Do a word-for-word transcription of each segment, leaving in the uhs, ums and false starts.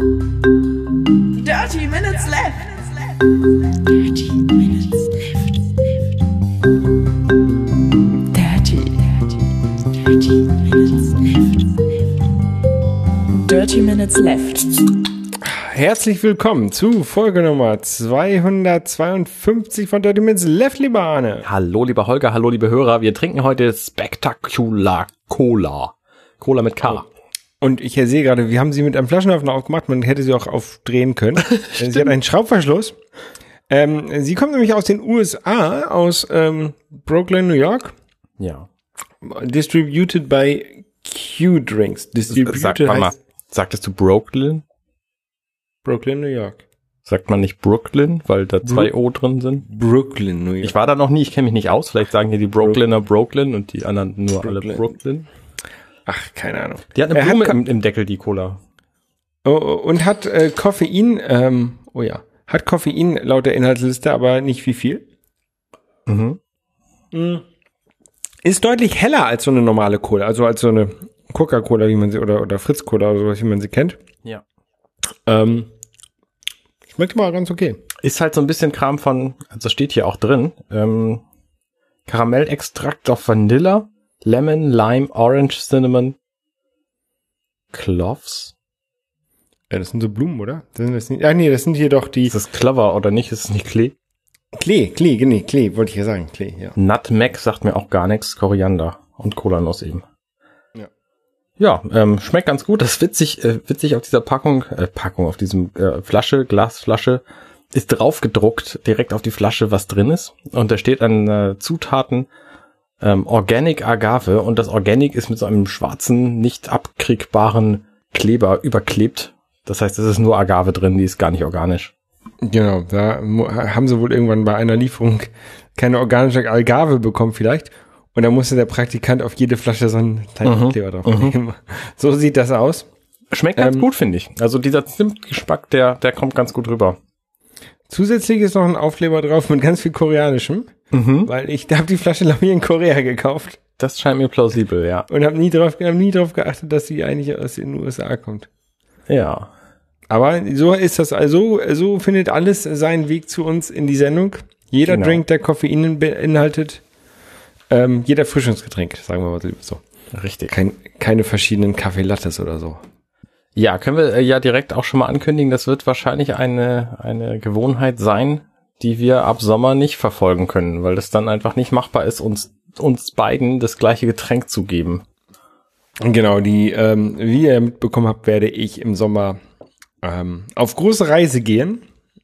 Dirty minutes left. Dirty minutes left. Dirty, dirty, dirty minutes left. Dirty minutes left. Herzlich willkommen zu Folge Nummer zweihundertzweiundfünfzig von Dirty Minutes Left, lieber Arne. Hallo, lieber Holger, hallo, liebe Hörer. Wir trinken heute Spectacular Cola. Cola mit K. Und ich sehe gerade, wir haben sie mit einem Flaschenöffner aufgemacht. Man hätte sie auch aufdrehen können. Sie hat einen Schraubverschluss. Ähm, sie kommt nämlich aus den U S A, aus ähm, Brooklyn, New York. Ja. Distributed by Q-Drinks. Distributed Sag mal, mal, sagtest du Brooklyn? Brooklyn, New York. Sagt man nicht Brooklyn, weil da zwei Bro- O drin sind? Brooklyn, New York. Ich war da noch nie, ich kenne mich nicht aus. Vielleicht sagen hier die Brooklyner Brooklyn und die anderen nur Brooklyn. alle Brooklyn. Ach, keine Ahnung. Die hat eine Er Blume hat Ko- im, im Deckel, die Cola. Oh, und hat äh, Koffein, ähm, oh ja, hat Koffein laut der Inhaltsliste, aber nicht wie viel. Mhm. Ist deutlich heller als so eine normale Cola, also als so eine Coca-Cola, wie man sie, oder, oder Fritz-Cola oder sowas, wie man sie kennt. Ja. Ähm, schmeckt mal ganz okay. Ist halt so ein bisschen Kram von, also steht hier auch drin, ähm, Karamellextrakt auf Vanilla, Lemon, Lime, Orange, Cinnamon, Cloves. Ja, das sind so Blumen, oder? Das sind das nicht, ach nee, das sind hier doch die... Ist das Clover oder nicht? Ist es nicht Klee? Klee, Klee, nee, Klee, wollte ich ja sagen, Klee, ja. Nutmeg sagt mir auch gar nichts, Koriander und Kolanuss eben. Ja. Ja, ähm, schmeckt ganz gut. Das ist witzig, äh, witzig auf dieser Packung, äh, Packung, auf diesem äh, Flasche, Glasflasche, ist drauf gedruckt, direkt auf die Flasche, was drin ist. Und da steht an äh, Zutaten ähm, Organic Agave und das Organic ist mit so einem schwarzen, nicht abkriegbaren Kleber überklebt. Das heißt, es ist nur Agave drin, die ist gar nicht organisch. Genau, da mu- haben sie wohl irgendwann bei einer Lieferung keine organische Agave bekommen vielleicht. Und da musste der Praktikant auf jede Flasche so einen kleinen Mhm. Kleber drauf nehmen. So sieht das aus. Schmeckt ganz Ähm, gut, finde ich. Also dieser Zimtgeschmack, der, der kommt ganz gut rüber. Zusätzlich ist noch ein Aufkleber drauf mit ganz viel Koreanischem, Mhm. weil ich habe die Flasche glaube ich in Korea gekauft Das scheint mir plausibel, ja. und habe nie drauf, hab nie drauf geachtet, dass sie eigentlich aus den U S A kommt. Ja. Aber so ist das, also so findet alles seinen Weg zu uns in die Sendung. Jeder Genau. Drink, der Koffein beinhaltet, ähm, jeder Frischungsgetränk, sagen wir mal so. Richtig. Kein, keine verschiedenen Kaffee-Lattes oder so. Ja, können wir äh, ja direkt auch schon mal ankündigen, das wird wahrscheinlich eine, eine Gewohnheit sein, die wir ab Sommer nicht verfolgen können, weil das dann einfach nicht machbar ist, uns, uns beiden das gleiche Getränk zu geben. Genau, die, ähm, wie ihr mitbekommen habt, werde ich im Sommer ähm, auf große Reise gehen.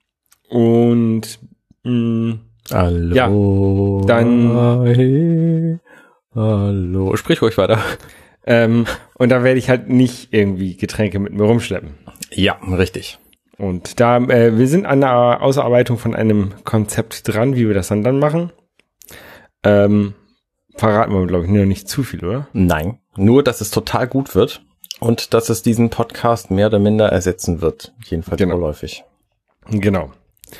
Und mh, Hallo. Ja, dann- Hey, hallo. Sprich ruhig weiter. ähm, und da werde ich halt nicht irgendwie Getränke mit mir rumschleppen. Ja, richtig. Und da, äh, wir sind an der Ausarbeitung von einem Konzept dran, wie wir das dann dann machen. Ähm, verraten wir, glaube ich, nur nicht zu viel, oder? Nein, nur, dass es total gut wird und dass es diesen Podcast mehr oder minder ersetzen wird. Jedenfalls Genau. vorläufig. Genau.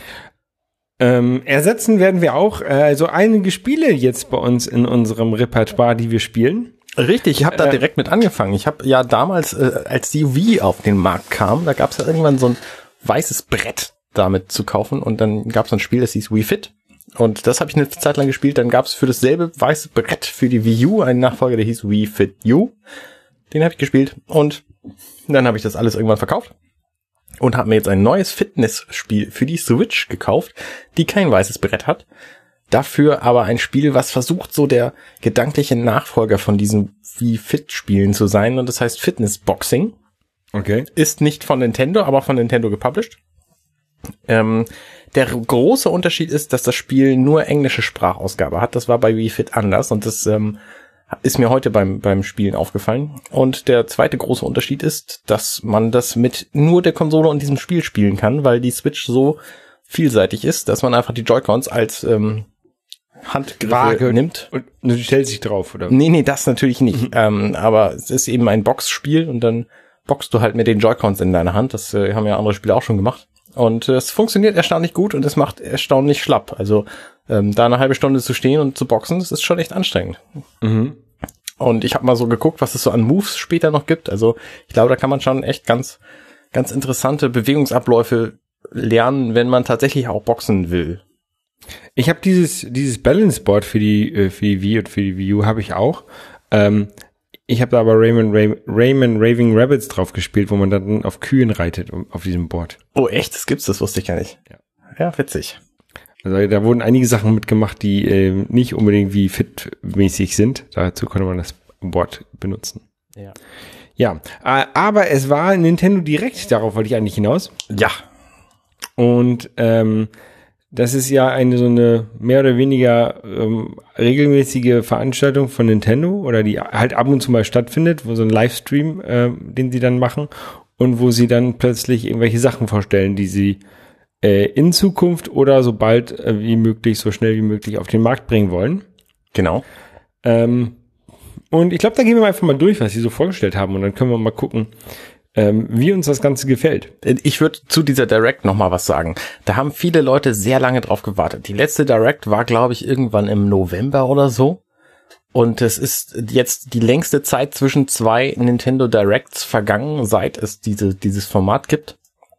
Ähm, ersetzen werden wir auch äh, so einige Spiele jetzt bei uns in unserem Repertoire, die wir spielen. Richtig, ich habe da Äh, direkt mit angefangen. Ich habe ja damals, äh, als die Wii auf den Markt kam, da gab es ja irgendwann so ein weißes Brett damit zu kaufen und dann gab es ein Spiel, das hieß Wii Fit. Und das habe ich eine Zeit lang gespielt. Dann gab es für dasselbe weiße Brett für die Wii U einen Nachfolger, der hieß Wii Fit U. Den habe ich gespielt und dann habe ich das alles irgendwann verkauft und habe mir jetzt ein neues Fitnessspiel für die Switch gekauft, die kein weißes Brett hat. Dafür aber ein Spiel, was versucht, so der gedankliche Nachfolger von diesen Wii Fit Spielen zu sein. Und das heißt Fitness Boxing. Okay. Ist nicht von Nintendo, aber von Nintendo gepublished. Ähm, der große Unterschied ist, dass das Spiel nur englische Sprachausgabe hat. Das war bei Wii Fit anders und das ähm, ist mir heute beim beim Spielen aufgefallen. Und der zweite große Unterschied ist, dass man das mit nur der Konsole und diesem Spiel spielen kann, weil die Switch so vielseitig ist, dass man einfach die Joy-Cons als ähm, Handgriffe Waage nimmt. Und du stellst dich drauf, oder? Nee, nee, das natürlich nicht. ähm, aber es ist eben ein Boxspiel und dann boxst du halt mit den Joy-Cons in deiner Hand. Das äh, haben ja andere Spiele auch schon gemacht. Und äh, es funktioniert erstaunlich gut und es macht erstaunlich schlapp. Also ähm, da eine halbe Stunde zu stehen und zu boxen, das ist schon echt anstrengend. Mhm. Und ich habe mal so geguckt, was es so an Moves später noch gibt. Also ich glaube, da kann man schon echt ganz ganz interessante Bewegungsabläufe lernen, wenn man tatsächlich auch boxen will. Ich habe dieses dieses Balance Board für die äh, für die Wii und für die Wii U habe ich auch. Ähm, ich habe da aber Rayman, Ray, Rayman Raving Rabbits drauf gespielt, wo man dann auf Kühen reitet auf diesem Board. Oh echt? Das gibt's? Das wusste ich gar nicht. Ja, ja witzig. Also da wurden einige Sachen mitgemacht, die äh, nicht unbedingt wie fit-mäßig sind. Dazu konnte man das Board benutzen. Ja. Ja, äh, aber es war Nintendo Direct, darauf wollte ich eigentlich hinaus. Ja. Und ähm, das ist ja eine so eine mehr oder weniger ähm, regelmäßige Veranstaltung von Nintendo oder die halt ab und zu mal stattfindet, wo so ein Livestream, äh, den sie dann machen und wo sie dann plötzlich irgendwelche Sachen vorstellen, die sie äh, in Zukunft oder so bald äh, wie möglich, so schnell wie möglich auf den Markt bringen wollen. Genau. Ähm, und ich glaube, da gehen wir einfach mal durch, was sie so vorgestellt haben und dann können wir mal gucken, Ähm, wie uns das Ganze gefällt. Ich würde zu dieser Direct noch mal was sagen. Da haben viele Leute sehr lange drauf gewartet. Die letzte Direct war, glaube ich, irgendwann im November oder so. Und es ist jetzt die längste Zeit zwischen zwei Nintendo Directs vergangen, seit es diese dieses Format gibt.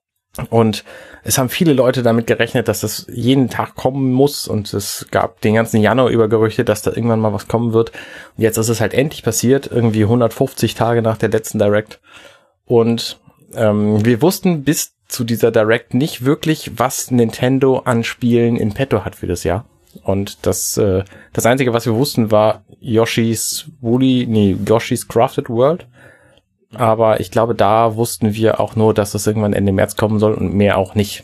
Und es haben viele Leute damit gerechnet, dass das jeden Tag kommen muss. Und es gab den ganzen Januar über Gerüchte, dass da irgendwann mal was kommen wird. Und jetzt ist es halt endlich passiert, irgendwie hundertfünfzig Tage nach der letzten Direct. Und ähm, wir wussten bis zu dieser Direct nicht wirklich, was Nintendo an Spielen in petto hat für das Jahr. Und das äh, das Einzige, was wir wussten, war Yoshi's Woolly, nee, Yoshi's Crafted World. Aber ich glaube, da wussten wir auch nur, dass es irgendwann Ende März kommen soll und mehr auch nicht.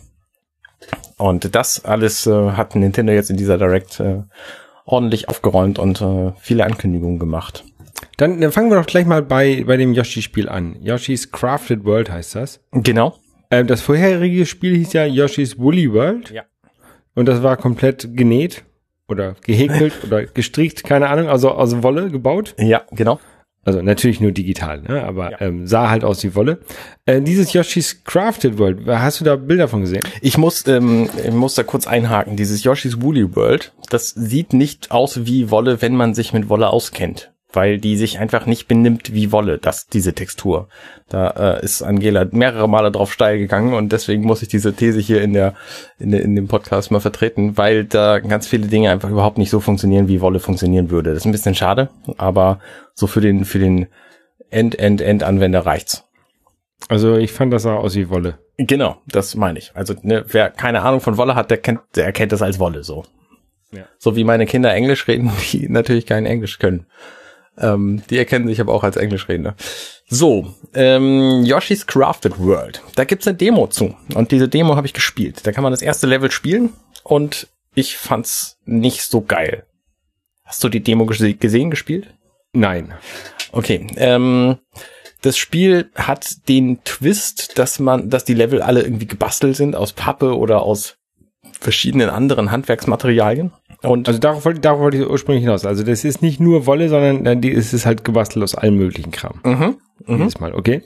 Und das alles äh, hat Nintendo jetzt in dieser Direct äh, ordentlich aufgeräumt und äh, viele Ankündigungen gemacht. Dann, dann fangen wir doch gleich mal bei, bei dem Yoshi-Spiel an. Yoshi's Crafted World heißt das. Genau. Ähm, das vorherige Spiel hieß ja Yoshi's Woolly World. Ja. Und das war komplett genäht oder gehäkelt oder gestrickt, keine Ahnung, also aus Wolle gebaut. Ja, genau. Also natürlich nur digital, ne? Aber Ja. ähm, sah halt aus wie Wolle. Äh, dieses Yoshi's Crafted World, hast du da Bilder von gesehen? Ich muss, ähm, ich muss da kurz einhaken. Dieses Yoshi's Woolly World, das sieht nicht aus wie Wolle, wenn man sich mit Wolle auskennt. Weil die sich einfach nicht benimmt wie Wolle, das, diese Textur. Da äh, ist Angela mehrere Male drauf steil gegangen und deswegen muss ich diese These hier in der, in der in dem Podcast mal vertreten, weil da ganz viele Dinge einfach überhaupt nicht so funktionieren, wie Wolle funktionieren würde. Das ist ein bisschen schade, aber so für den für den End-End-End-Anwender reicht's. Also ich fand, das sah aus wie Wolle. Genau, das meine ich. Also ne, wer keine Ahnung von Wolle hat, der kennt, der erkennt das als Wolle so. Ja. So wie meine Kinder Englisch reden, die natürlich kein Englisch können. Ähm, die erkennen sich aber auch als Englischredner. So, ähm, Yoshi's Crafted World. Da gibt's eine Demo zu. Und diese Demo habe ich gespielt. Da kann man das erste Level spielen. Und ich fand's nicht so geil. Hast du die Demo gese- gesehen, gespielt? Nein. Okay, ähm, das Spiel hat den Twist, dass man, dass die Level alle irgendwie gebastelt sind aus Pappe oder aus verschiedenen anderen Handwerksmaterialien. Und Also darauf wollte, darauf wollte ich ursprünglich hinaus. Also das ist nicht nur Wolle, sondern dann die, es ist halt gebastelt aus allem möglichen Kram. mhm, mhm. Jedes Mal, okay.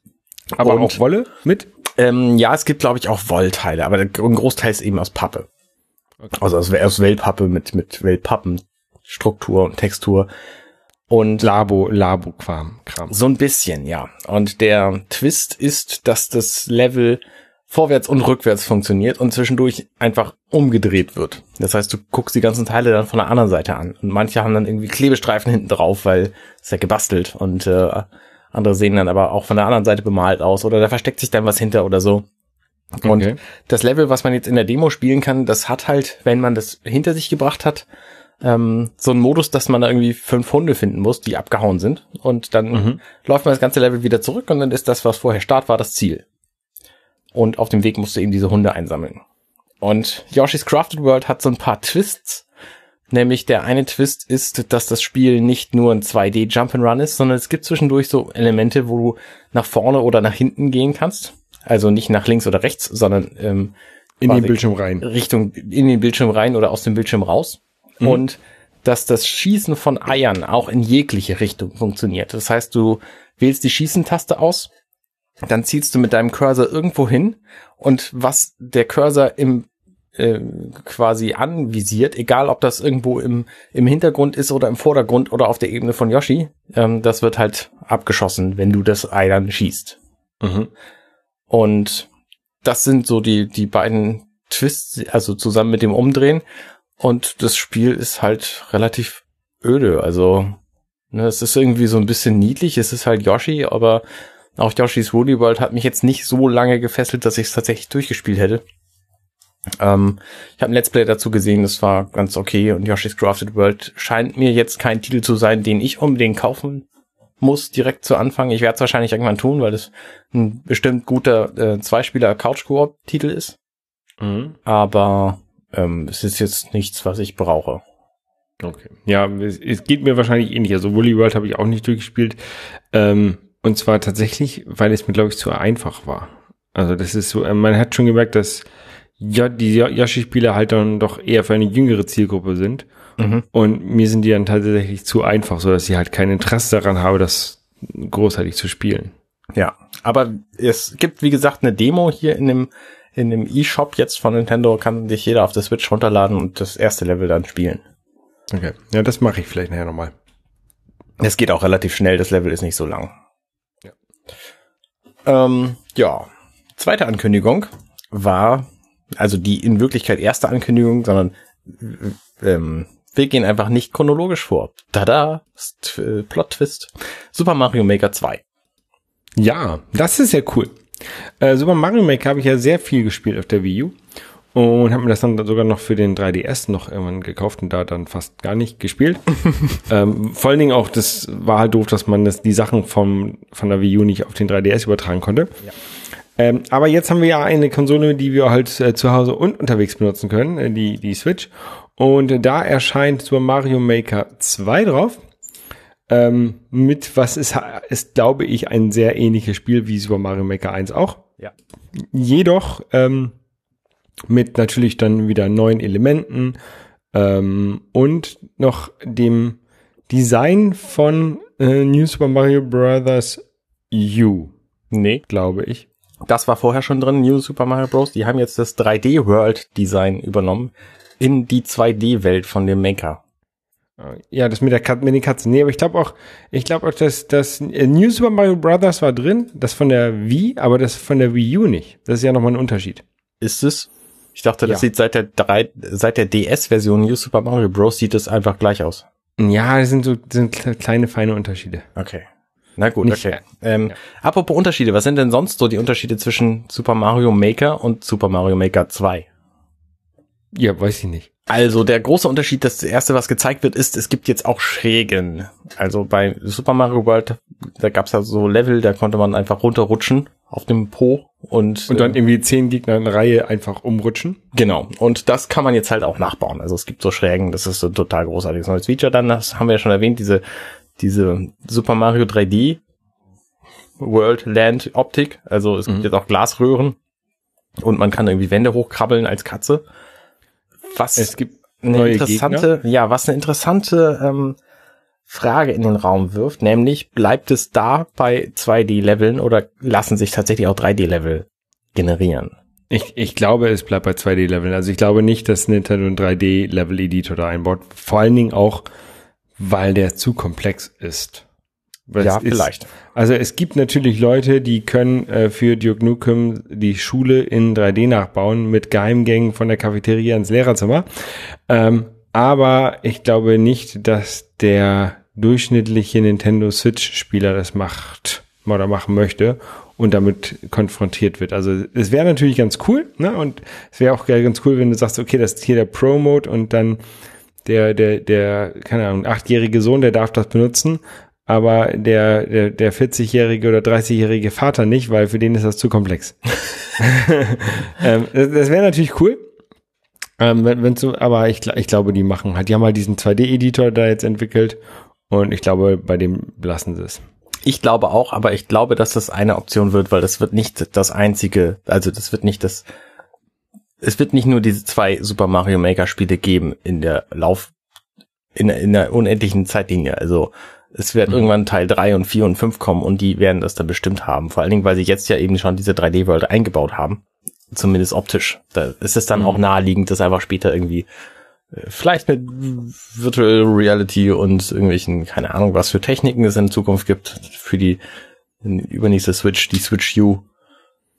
Aber Und- auch Wolle mit? Ähm, ja, es gibt, glaube ich, auch Wollteile, aber der ein Großteil ist eben aus Pappe. Okay. Also aus, aus Wellpappe mit, mit Wellpappenstruktur und Textur. Und Labo, Labo-Kram. Kram. so ein bisschen, ja. Und der Twist ist, dass das Level vorwärts und rückwärts funktioniert und zwischendurch einfach umgedreht wird. Das heißt, du guckst die ganzen Teile dann von der anderen Seite an. Und manche haben dann irgendwie Klebestreifen hinten drauf, weil es ja gebastelt. Und äh, andere sehen dann aber auch von der anderen Seite bemalt aus. Oder da versteckt sich dann was hinter oder so. Und Okay. das Level, was man jetzt in der Demo spielen kann, das hat halt, wenn man das hinter sich gebracht hat, ähm, so einen Modus, dass man da irgendwie fünf Hunde finden muss, die abgehauen sind. Und dann Mhm. läuft man das ganze Level wieder zurück und dann ist das, was vorher Start war, das Ziel. Und auf dem Weg musst du eben diese Hunde einsammeln. Und Yoshi's Crafted World hat so ein paar Twists. Nämlich der eine Twist ist, dass das Spiel nicht nur ein zwei D Jump'n'Run ist, sondern es gibt zwischendurch so Elemente, wo du nach vorne oder nach hinten gehen kannst. Also nicht nach links oder rechts, sondern ähm, In quasi den Bildschirm rein. Richtung in den Bildschirm rein oder aus dem Bildschirm raus. Mhm. Und dass das Schießen von Eiern auch in jegliche Richtung funktioniert. Das heißt, du wählst die Schießen-Taste aus, dann zielst du mit deinem Cursor irgendwo hin und was der Cursor im äh, quasi anvisiert, egal ob das irgendwo im im Hintergrund ist oder im Vordergrund oder auf der Ebene von Yoshi, ähm, das wird halt abgeschossen, wenn du das Ei dann schießt. Mhm. Und das sind so die, die beiden Twists, also zusammen mit dem Umdrehen. Und das Spiel ist halt relativ öde. Also, ne, es ist irgendwie so ein bisschen niedlich. Es ist halt Yoshi, aber auch Yoshi's Woolly World hat mich jetzt nicht so lange gefesselt, dass ich es tatsächlich durchgespielt hätte. Ähm, ich habe ein Let's Play dazu gesehen, das war ganz okay. Und Yoshi's Crafted World scheint mir jetzt kein Titel zu sein, den ich unbedingt kaufen muss, direkt zu Anfang. Ich werde es wahrscheinlich irgendwann tun, weil es ein bestimmt guter äh, Zweispieler-Couch-Koop-Titel ist. Mhm. Aber ähm, es ist jetzt nichts, was ich brauche. Okay. Ja, es, es geht mir wahrscheinlich ähnlich. Also Woolly World habe ich auch nicht durchgespielt. Ähm, und zwar tatsächlich, weil es mir, glaube ich, zu einfach war. Also das ist so, man hat schon gemerkt, dass ja die Yoshi-Spiele halt dann doch eher für eine jüngere Zielgruppe sind. Mhm. Und mir sind die dann tatsächlich zu einfach, so dass ich halt kein Interesse daran habe, das großartig zu spielen. Ja, aber es gibt, wie gesagt, eine Demo hier in dem in dem eShop jetzt von Nintendo, kann sich jeder auf der Switch runterladen und das erste Level dann spielen. Okay, ja, das mache ich vielleicht nachher nochmal. Es geht auch relativ schnell, das Level ist nicht so lang. Ja, ähm, ja. Zweite Ankündigung war, also die in Wirklichkeit erste Ankündigung, sondern ähm, wir gehen einfach nicht chronologisch vor. Tada, St- Plot-Twist. Super Mario Maker zwei. Ja, das ist ja cool. Äh, Super Mario Maker habe ich ja sehr viel gespielt auf der Wii U und habe mir das dann sogar noch für den drei D S noch irgendwann gekauft und da dann fast gar nicht gespielt. ähm, vor allen Dingen auch, das war halt doof, dass man das, die Sachen vom, von der Wii U nicht auf den drei D S übertragen konnte. Ja. Ähm, aber jetzt haben wir ja eine Konsole, die wir halt äh, zu Hause und unterwegs benutzen können, äh, die, die Switch. Und äh, da erscheint Super Mario Maker zwei drauf. Ähm, mit, was ist, ist, glaube ich, ein sehr ähnliches Spiel wie Super Mario Maker eins auch. Ja. Jedoch ähm, mit natürlich dann wieder neuen Elementen ähm, und noch dem Design von äh, New Super Mario Bros. U. Nee. Glaube ich. Das war vorher schon drin, New Super Mario Bros. Die haben jetzt das drei D World Design übernommen in die zwei D Welt von dem Maker. Ja, das mit der Kat- mit den Katzen. Nee, aber ich glaube auch, ich glaube auch, dass das New Super Mario Bros. War drin, das von der Wii, aber das von der Wii U nicht. Das ist ja nochmal ein Unterschied. Ist es? Ich dachte, das ja. sieht seit der drei, seit der D S-Version New Super Mario Bros. Sieht es einfach gleich aus. Ja, das sind so das sind kleine, feine Unterschiede. Okay. Na gut, Nicht, okay. Ähm, ja. Apropos Unterschiede, was sind denn sonst so die Unterschiede zwischen Super Mario Maker und Super Mario Maker zwei? Ja, weiß ich nicht. Also der große Unterschied, das erste, was gezeigt wird, ist, es gibt jetzt auch Schrägen. Also bei Super Mario World, da gab's ja so Level, da konnte man einfach runterrutschen auf dem Po und und dann irgendwie zehn Gegner in Reihe einfach umrutschen. Genau. Und das kann man jetzt halt auch nachbauen. Also es gibt so Schrägen, das ist so ein total großartiges neues Feature. Dann, das haben wir ja schon erwähnt, diese diese Super Mario drei D World Land Optik. Also es gibt mhm. jetzt auch Glasröhren und man kann irgendwie Wände hochkrabbeln als Katze. Was es gibt eine neue interessante, Gegner. ja, was eine interessante ähm, Frage in den Raum wirft, nämlich bleibt es da bei zwei D Leveln oder lassen sich tatsächlich auch drei D Level generieren? Ich, ich glaube, es bleibt bei zwei D Leveln. Also ich glaube nicht, dass Nintendo einen drei D Level Editor da einbaut. Vor allen Dingen auch, weil der zu komplex ist. Weil ja, vielleicht. Ist, also es gibt natürlich Leute, die können äh, für Duke Nukem die Schule in drei D nachbauen mit Geheimgängen von der Cafeteria ins Lehrerzimmer. Ähm, aber ich glaube nicht, dass der durchschnittliche Nintendo Switch-Spieler das macht oder machen möchte und damit konfrontiert wird. Also es wäre natürlich ganz cool, ne? Und es wäre auch ganz cool, wenn du sagst, okay, das ist hier der Pro-Mode und dann der, der, der, keine Ahnung, achtjährige Sohn, der darf das benutzen, aber der, der, der vierzigjährige oder dreißigjährige Vater nicht, weil für den ist das zu komplex. ähm, das das wäre natürlich cool. Ähm, wenn, wenn so, aber ich, ich glaube, die machen halt, die haben halt diesen zwei D Editor da jetzt entwickelt und ich glaube, bei dem lassen sie es. Ich glaube auch, aber ich glaube, dass das eine Option wird, weil das wird nicht das einzige, also das wird nicht das, es wird nicht nur diese zwei Super Mario Maker Spiele geben in der Lauf, in, in der unendlichen Zeitlinie. Also es wird mhm. irgendwann Teil drei und vier und fünf kommen und die werden das dann bestimmt haben. Vor allen Dingen, weil sie jetzt ja eben schon diese drei D World eingebaut haben. Zumindest optisch. Da ist es dann mhm. auch naheliegend, dass einfach später irgendwie äh, vielleicht mit Virtual Reality und irgendwelchen, keine Ahnung, was für Techniken es in Zukunft gibt für die übernächste Switch, die Switch U.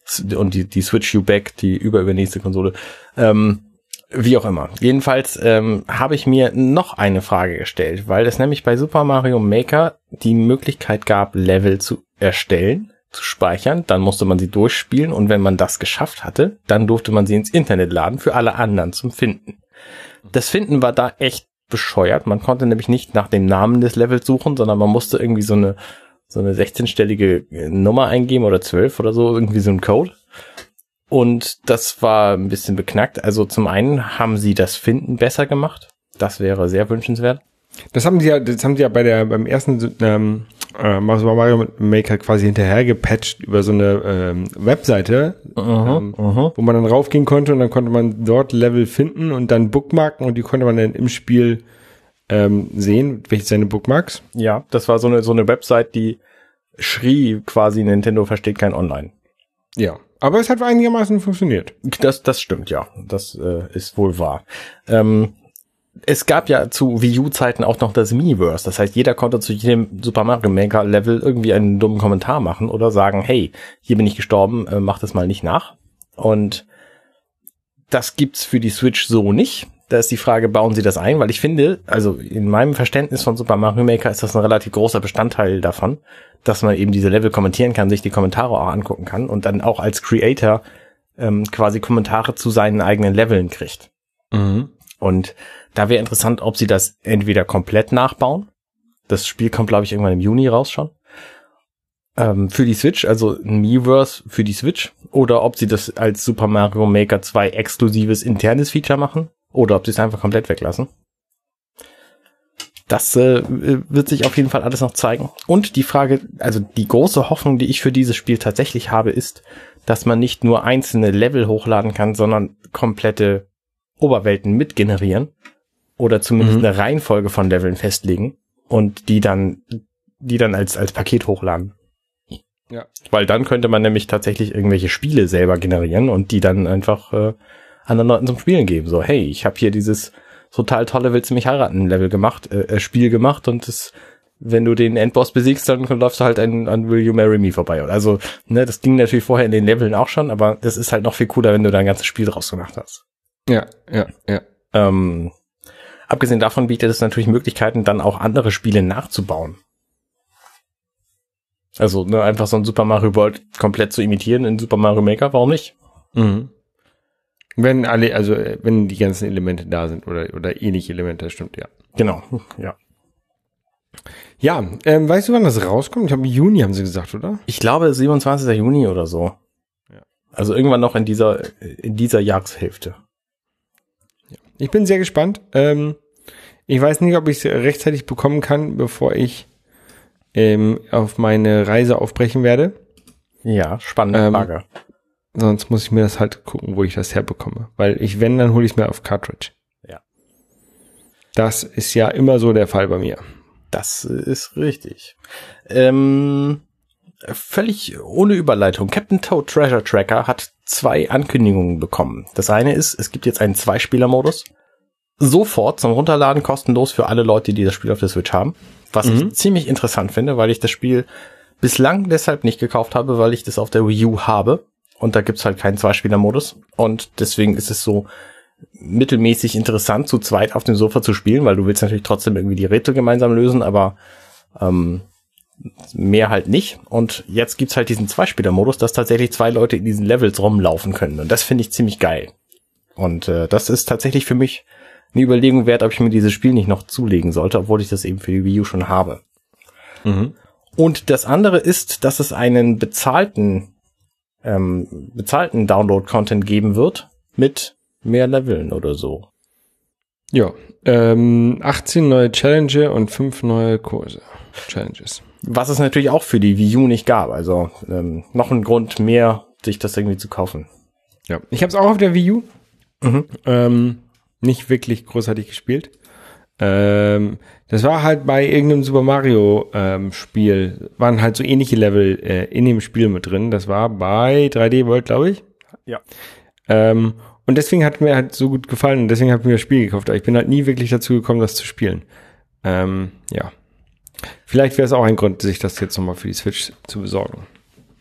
und die, die Switch You Back, die überübernächste Konsole. Ähm, wie auch immer. Jedenfalls ähm, habe ich mir noch eine Frage gestellt, weil es nämlich bei Super Mario Maker die Möglichkeit gab, Level zu erstellen, zu speichern, dann musste man sie durchspielen und wenn man das geschafft hatte, dann durfte man sie ins Internet laden für alle anderen zum Finden. Das Finden war da echt bescheuert. Man konnte nämlich nicht nach dem Namen des Levels suchen, sondern man musste irgendwie so eine so eine sechzehnstellige Nummer eingeben oder zwölf oder so, irgendwie so ein Code. Und das war ein bisschen beknackt. Also zum einen haben sie das Finden besser gemacht. Das wäre sehr wünschenswert. Das haben sie ja, das haben sie ja bei der, beim ersten ähm, äh, Mario Maker quasi hinterher gepatcht über so eine ähm, Webseite, uh-huh, ähm, uh-huh. wo man dann raufgehen konnte und dann konnte man dort Level finden und dann bookmarken und die konnte man dann im Spiel ähm, sehen, welche seine Bookmarks. Ja, das war so eine so eine Website, die schrie quasi, Nintendo versteht kein Online. Ja, aber es hat einigermaßen funktioniert. Das das stimmt, ja. Das äh, ist wohl wahr. Ähm, es gab ja zu Wii U-Zeiten auch noch das Miiverse. Das heißt, jeder konnte zu jedem Super Mario Maker Level irgendwie einen dummen Kommentar machen oder sagen, hey, hier bin ich gestorben, äh, mach das mal nicht nach. Und das gibt's für die Switch so nicht. Da ist die Frage, bauen sie das ein? Weil ich finde, also in meinem Verständnis von Super Mario Maker ist das ein relativ großer Bestandteil davon, dass man eben diese Level kommentieren kann, sich die Kommentare auch angucken kann und dann auch als Creator ähm, quasi Kommentare zu seinen eigenen Leveln kriegt. Mhm. Und da wäre interessant, ob sie das entweder komplett nachbauen. Das Spiel kommt, glaube ich, irgendwann im Juni raus schon. Ähm, für die Switch, also ein Miiverse für die Switch. Oder ob sie das als Super Mario Maker zwei exklusives internes Feature machen. Oder ob sie es einfach komplett weglassen. Das äh, wird sich auf jeden Fall alles noch zeigen. Und die Frage, also die große Hoffnung, die ich für dieses Spiel tatsächlich habe, ist, dass man nicht nur einzelne Level hochladen kann, sondern komplette Oberwelten mitgenerieren. Oder zumindest mhm. eine Reihenfolge von Leveln festlegen. Und die dann, die dann als, als Paket hochladen. Ja. Weil dann könnte man nämlich tatsächlich irgendwelche Spiele selber generieren und die dann einfach äh, anderen Leuten zum Spielen geben. So, hey, ich habe hier dieses total tolle Willst du mich heiraten Level gemacht, äh, Spiel gemacht und das, wenn du den Endboss besiegst, dann läufst du halt an, an Will You Marry Me vorbei. Also, ne, das ging natürlich vorher in den Leveln auch schon, aber das ist halt noch viel cooler, wenn du da ein ganzes Spiel draus gemacht hast. Ja, ja, ja. Ähm, abgesehen davon bietet es natürlich Möglichkeiten, dann auch andere Spiele nachzubauen. Also, ne, einfach so ein Super Mario World komplett zu imitieren in Super Mario Maker, warum nicht? Mhm. Wenn alle, also wenn die ganzen Elemente da sind oder oder ähnliche Elemente, das stimmt, ja. Genau, ja. Ja, ähm, weißt du, wann das rauskommt? Ich glaube, Juni haben sie gesagt, oder? Ich glaube siebenundzwanzigsten Juni oder so. Ja. Also irgendwann noch in dieser in dieser Jahreshälfte. Ja. Ich bin sehr gespannt. Ähm, ich weiß nicht, ob ich es rechtzeitig bekommen kann, bevor ich ähm, auf meine Reise aufbrechen werde. Ja, spannende ähm, Frage. Sonst muss ich mir das halt gucken, wo ich das herbekomme. Weil ich, wenn, dann hole ich es mir auf Cartridge. Ja. Das ist ja immer so der Fall bei mir. Das ist richtig. Ähm, völlig ohne Überleitung. Captain Toad Treasure Tracker hat zwei Ankündigungen bekommen. Das eine ist, es gibt jetzt einen Zweispieler-Modus. Sofort zum Runterladen, kostenlos für alle Leute, die das Spiel auf der Switch haben. Was mhm. ich ziemlich interessant finde, weil ich das Spiel bislang deshalb nicht gekauft habe, weil ich das auf der Wii U habe. Und da gibt's halt keinen Zweispieler-Modus. Und deswegen ist es so mittelmäßig interessant, zu zweit auf dem Sofa zu spielen, weil du willst natürlich trotzdem irgendwie die Rätsel gemeinsam lösen, aber ähm, mehr halt nicht. Und jetzt gibt's halt diesen Zweispieler-Modus, dass tatsächlich zwei Leute in diesen Levels rumlaufen können. Und das finde ich ziemlich geil. Und äh, das ist tatsächlich für mich eine Überlegung wert, ob ich mir dieses Spiel nicht noch zulegen sollte, obwohl ich das eben für die Wii U schon habe. Mhm. Und das andere ist, dass es einen bezahlten ähm, bezahlten Download-Content geben wird mit mehr Leveln oder so. Ja, ähm, achtzehn neue Challenge und fünf neue Kurse. Challenges. Was es natürlich auch für die Wii U nicht gab. Also ähm, noch ein Grund mehr, sich das irgendwie zu kaufen. Ja, ich habe es auch auf der Wii U. Mhm. Ähm, nicht wirklich großartig gespielt. Ähm, das war halt bei irgendeinem Super Mario ähm, Spiel, waren halt so ähnliche Level äh, in dem Spiel mit drin. Das war bei drei D World, glaube ich. Ja. Ähm, und deswegen hat mir halt so gut gefallen und deswegen habe ich mir das Spiel gekauft. Aber ich bin halt nie wirklich dazu gekommen, das zu spielen. Ähm, ja. Vielleicht wäre es auch ein Grund, sich das jetzt nochmal für die Switch zu besorgen.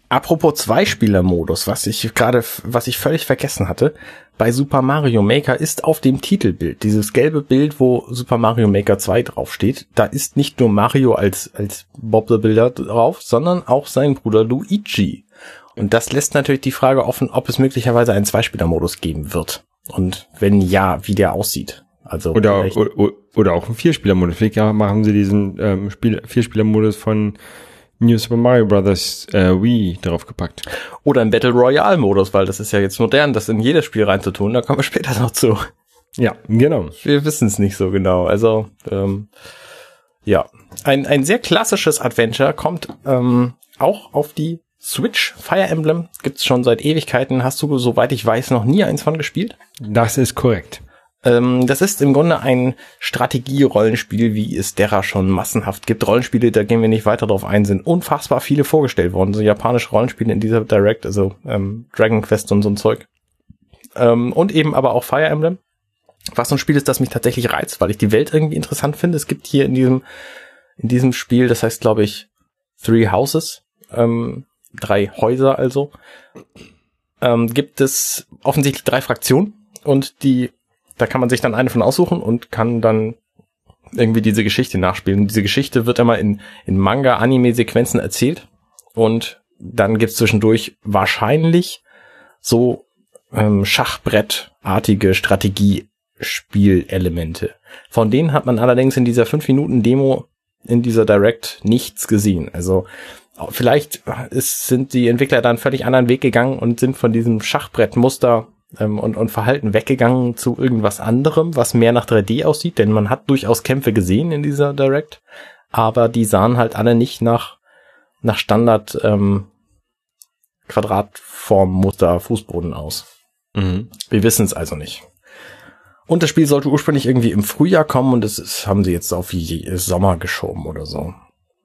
Apropos Zweispieler-Modus, was ich gerade, was ich völlig vergessen hatte, bei Super Mario Maker ist auf dem Titelbild, dieses gelbe Bild, wo Super Mario Maker zwei draufsteht, da ist nicht nur Mario als, als Bob the Builder drauf, sondern auch sein Bruder Luigi. Und das lässt natürlich die Frage offen, ob es möglicherweise einen Zweispieler-Modus geben wird. Und wenn ja, wie der aussieht. Also oder, oder, oder auch einen Vierspieler-Modus. Vielleicht machen sie diesen ähm, Spiel, Vierspieler-Modus von New Super Mario Bros. Äh, Wii draufgepackt. Oder im Battle Royale Modus, weil das ist ja jetzt modern, das in jedes Spiel reinzutun. Da kommen wir später noch zu. Ja, genau. Wir wissen es nicht so genau. Also, ähm, ja. Ein, ein sehr klassisches Adventure kommt ähm, auch auf die Switch. Fire Emblem gibt's schon seit Ewigkeiten. Hast du, soweit ich weiß, noch nie eins von gespielt? Das ist korrekt. Ähm, das ist im Grunde ein Strategie-Rollenspiel, wie es derer schon massenhaft gibt. Rollenspiele, da gehen wir nicht weiter drauf ein, sind unfassbar viele vorgestellt worden. So japanische Rollenspiele in dieser Direct, also ähm, Dragon Quest und so ein Zeug. Ähm, und eben aber auch Fire Emblem. Was so ein Spiel ist, das mich tatsächlich reizt, weil ich die Welt irgendwie interessant finde. Es gibt hier in diesem in diesem Spiel, das heißt, glaube ich, Three Houses, ähm, drei Häuser also, ähm, gibt es offensichtlich drei Fraktionen und die da kann man sich dann eine von aussuchen und kann dann irgendwie diese Geschichte nachspielen. Und diese Geschichte wird immer in, in Manga-Anime-Sequenzen erzählt. Und dann gibt's zwischendurch wahrscheinlich so ähm, Schachbrettartige Strategiespielelemente. Von denen hat man allerdings in dieser fünf Minuten Demo in dieser Direct nichts gesehen. Also vielleicht ist, sind die Entwickler da einen völlig anderen Weg gegangen und sind von diesem Schachbrettmuster Und, und Verhalten weggegangen zu irgendwas anderem, was mehr nach drei D aussieht, denn man hat durchaus Kämpfe gesehen in dieser Direct, aber die sahen halt alle nicht nach nach Standard ähm, Quadratformmuster Fußboden aus. Mhm. Wir wissen es also nicht. Und das Spiel sollte ursprünglich irgendwie im Frühjahr kommen und das ist, haben sie jetzt auf Sommer geschoben oder so.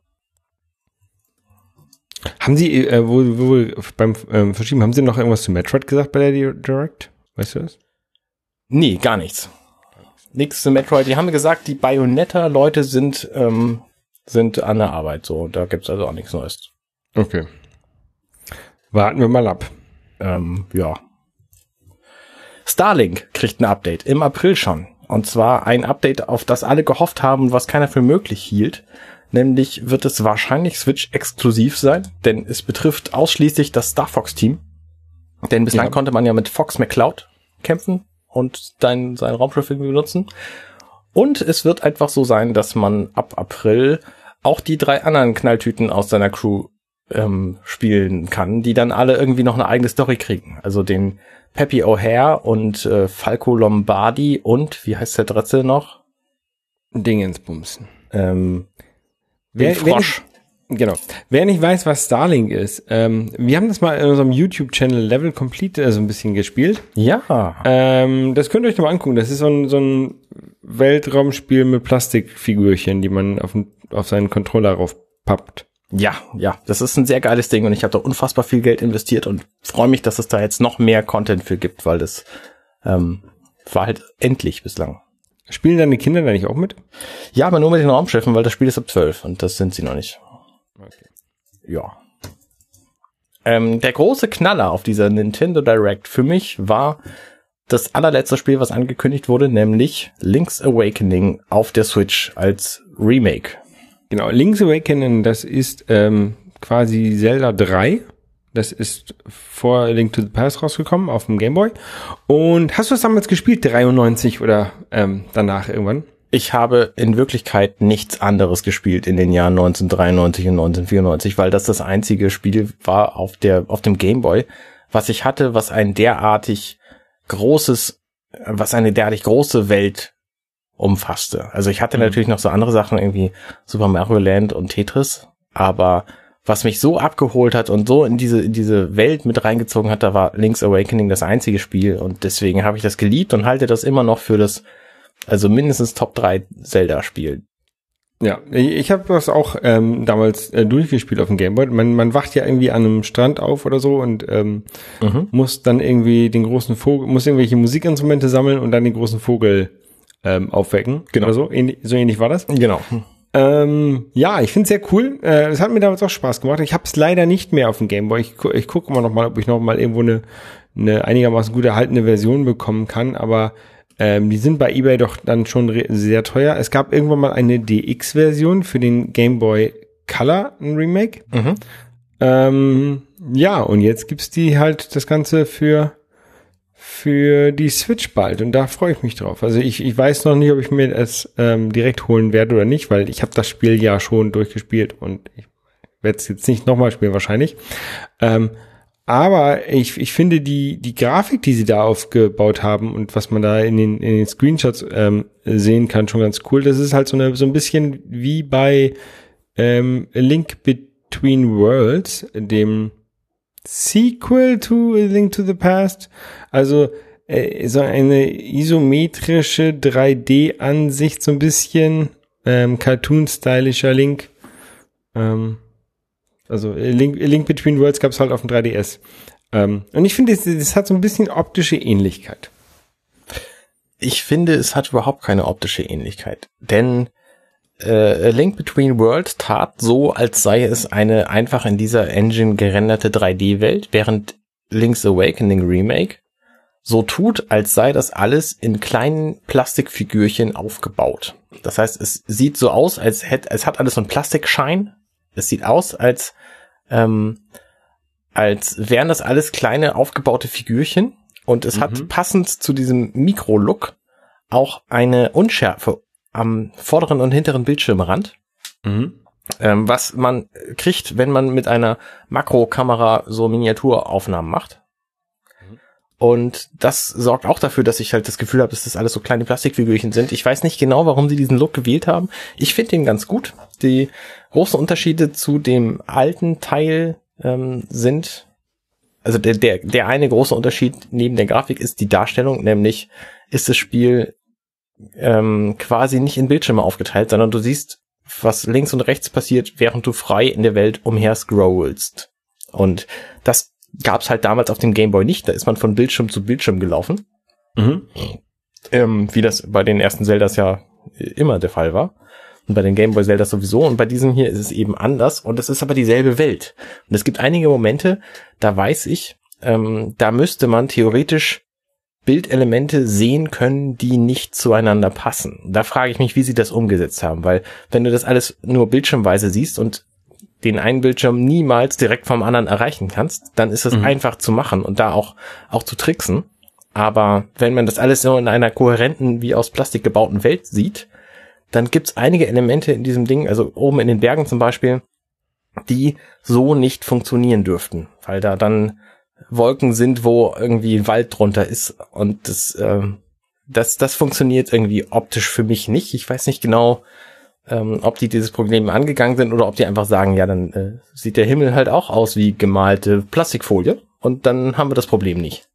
Haben Sie, äh, wo, wo beim ähm, Verschieben, haben Sie noch irgendwas zu Metroid gesagt bei der Direct? Weißt du das? Nee, gar nichts. Nichts zu Metroid. Die haben mir gesagt, die Bayonetta-Leute sind ähm, sind an der Arbeit. So, da gibt's also auch nichts Neues. Okay. Warten wir mal ab. Ähm, ja. Starlink kriegt ein Update im April schon. Und zwar ein Update, auf das alle gehofft haben, was keiner für möglich hielt. Nämlich wird es wahrscheinlich Switch-exklusiv sein, denn es betrifft ausschließlich das Star Fox-Team. Denn bislang ja. konnte man ja mit Fox McCloud kämpfen und sein, sein Raumschiff irgendwie benutzen. Und es wird einfach so sein, dass man ab April auch die drei anderen Knalltüten aus seiner Crew ähm, spielen kann, die dann alle irgendwie noch eine eigene Story kriegen. Also den Peppy O'Hare und äh, Falco Lombardi und, wie heißt der dritte noch? Dingensbumsen. Ähm, Wer, wer nicht, genau. Wer nicht weiß, was Starlink ist, ähm, wir haben das mal in unserem YouTube-Channel Level Complete äh, so ein bisschen gespielt. Ja. Ähm, das könnt ihr euch noch mal angucken. Das ist so ein, so ein Weltraumspiel mit Plastikfigürchen, die man auf, auf seinen Controller raufpappt. Ja, ja, das ist ein sehr geiles Ding und ich habe da unfassbar viel Geld investiert und freue mich, dass es da jetzt noch mehr Content für gibt, weil das ähm, war halt endlich bislang. Spielen deine Kinder da nicht auch mit? Ja, aber nur mit den Raumschiffen, weil das Spiel ist ab zwölf und das sind sie noch nicht. Okay. Ja. Ähm, der große Knaller auf dieser Nintendo Direct für mich war das allerletzte Spiel, was angekündigt wurde, nämlich Link's Awakening auf der Switch als Remake. Genau, Link's Awakening, das ist ähm, quasi Zelda drei. Das ist vor Link to the Past rausgekommen auf dem Game Boy. Und hast du es damals gespielt, dreiundneunzig oder ähm, danach irgendwann? Ich habe in Wirklichkeit nichts anderes gespielt in den Jahren neunzehnhundertdreiundneunzig und neunzehnhundertvierundneunzig, weil das das einzige Spiel war auf der auf dem Game Boy, was ich hatte, was ein derartig großes, was eine derartig große Welt umfasste. Also ich hatte mhm. natürlich noch so andere Sachen, irgendwie Super Mario Land und Tetris, aber was mich so abgeholt hat und so in diese in diese Welt mit reingezogen hat, da war Link's Awakening das einzige Spiel und deswegen habe ich das geliebt und halte das immer noch für das, also mindestens Top drei Zelda-Spiel. Ja, ich habe das auch ähm, damals äh, durchgespielt auf dem Gameboy. Man, man wacht ja irgendwie an einem Strand auf oder so und ähm, mhm. muss dann irgendwie den großen Vogel, muss irgendwelche Musikinstrumente sammeln und dann den großen Vogel ähm, aufwecken. Genau. Oder so. Ähnlich, so ähnlich war das. Genau. Ähm, ja, ich finde es sehr cool. Äh, es hat mir damals auch Spaß gemacht. Ich habe es leider nicht mehr auf dem Gameboy. Ich, gu- ich gucke immer noch mal, ob ich noch mal irgendwo eine, eine einigermaßen gut erhaltene Version bekommen kann. Aber ähm, die sind bei eBay doch dann schon re- sehr teuer. Es gab irgendwann mal eine D X-Version für den Game Boy Color, ein Remake. Mhm. Ähm, ja, und jetzt gibt's die halt das Ganze für für die Switch bald und da freue ich mich drauf. Also ich, ich weiß noch nicht, ob ich mir das ähm, direkt holen werde oder nicht, weil ich habe das Spiel ja schon durchgespielt und ich werde es jetzt nicht nochmal spielen wahrscheinlich. Ähm, aber ich, ich finde die die Grafik, die sie da aufgebaut haben und was man da in den, in den Screenshots ähm, sehen kann, schon ganz cool. Das ist halt so eine so ein bisschen wie bei ähm, A Link Between Worlds, dem Sequel to A Link to the Past, also äh, so eine isometrische drei D-Ansicht, so ein bisschen ähm, Cartoon-stylischer Link. Ähm, also A Link, A Link Between Worlds gab es halt auf dem drei D S. Ähm, und ich finde, das, das hat so ein bisschen optische Ähnlichkeit. Ich finde, es hat überhaupt keine optische Ähnlichkeit, denn Uh, A Link Between Worlds tat so, als sei es eine einfach in dieser Engine gerenderte drei D-Welt, während Link's Awakening Remake so tut, als sei das alles in kleinen Plastikfigürchen aufgebaut. Das heißt, es sieht so aus, als hätte, es hat alles so einen Plastikschein. Es sieht aus, als, ähm, als wären das alles kleine aufgebaute Figürchen und es mhm. hat passend zu diesem Mikro-Look auch eine Unschärfe am vorderen und hinteren Bildschirmrand, mhm. ähm, was man kriegt, wenn man mit einer Makrokamera so Miniaturaufnahmen macht. Mhm. Und das sorgt auch dafür, dass ich halt das Gefühl habe, dass das alles so kleine Plastikfigürchen sind. Ich weiß nicht genau, warum sie diesen Look gewählt haben. Ich finde ihn ganz gut. Die großen Unterschiede zu dem alten Teil ähm, sind, also der, der, der eine große Unterschied neben der Grafik ist die Darstellung, nämlich ist das Spiel Ähm, quasi nicht in Bildschirme aufgeteilt, sondern du siehst, was links und rechts passiert, während du frei in der Welt umher scrollst. Und das gab's halt damals auf dem Gameboy nicht. Da ist man von Bildschirm zu Bildschirm gelaufen. Mhm. Ähm, wie das bei den ersten Zeldas ja immer der Fall war. Und bei den Gameboy Zeldas sowieso. Und bei diesem hier ist es eben anders. Und es ist aber dieselbe Welt. Und es gibt einige Momente, da weiß ich, ähm, da müsste man theoretisch Bildelemente sehen können, die nicht zueinander passen. Da frage ich mich, wie sie das umgesetzt haben, weil wenn du das alles nur bildschirmweise siehst und den einen Bildschirm niemals direkt vom anderen erreichen kannst, dann ist es mhm. einfach zu machen und da auch auch zu tricksen. Aber wenn man das alles nur in einer kohärenten, wie aus Plastik gebauten Welt sieht, dann gibt's einige Elemente in diesem Ding, also oben in den Bergen zum Beispiel, die so nicht funktionieren dürften, weil da dann Wolken sind, wo irgendwie ein Wald drunter ist und das, ähm, das, das funktioniert irgendwie optisch für mich nicht. Ich weiß nicht genau, ähm, ob die dieses Problem angegangen sind oder ob die einfach sagen, ja, dann äh, sieht der Himmel halt auch aus wie gemalte Plastikfolie und dann haben wir das Problem nicht.